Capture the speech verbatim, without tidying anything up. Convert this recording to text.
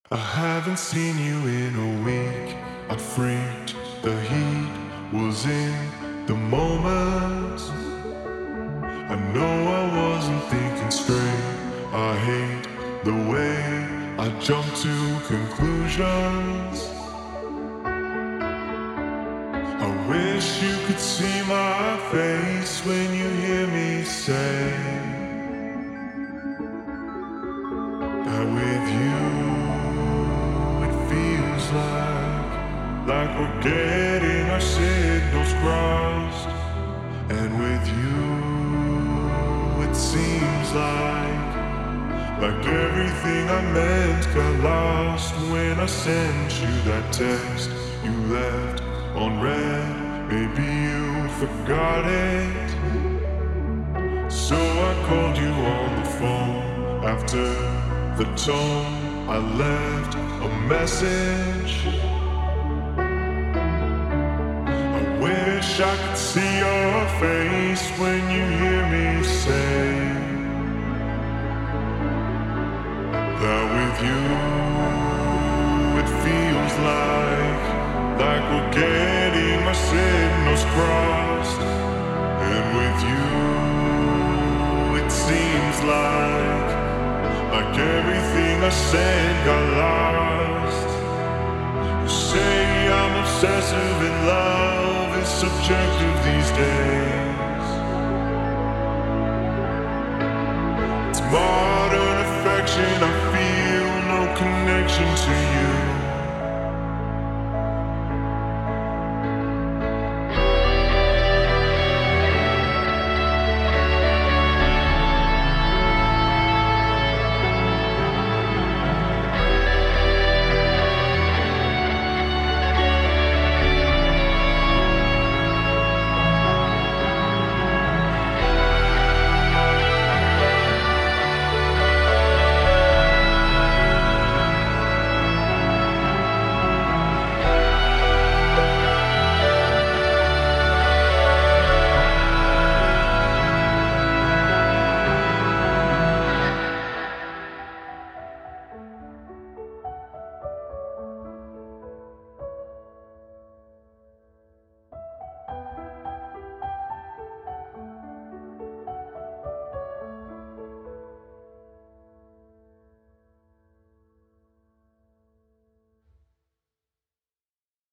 I haven't seen you in a week. I freaked, the heat was in the moment. I know I wasn't thinking straight. I hate the way I jump to conclusions. I wish you could see my face when you hear me say that with you it feels like like we're getting our signals crossed, and with you it seems like like everything I meant got lost when I sent you that text you left on red. Maybe you forgot it, so I called you on the phone. After the tone, I left a message. I wish I could see your face when you hear me say that with you it feels like like we're getting our signals crossed, and with you it seems like like everything I said got lost. You say I'm obsessive and love is subjective these days. It's modern affection, I feel no connection to you.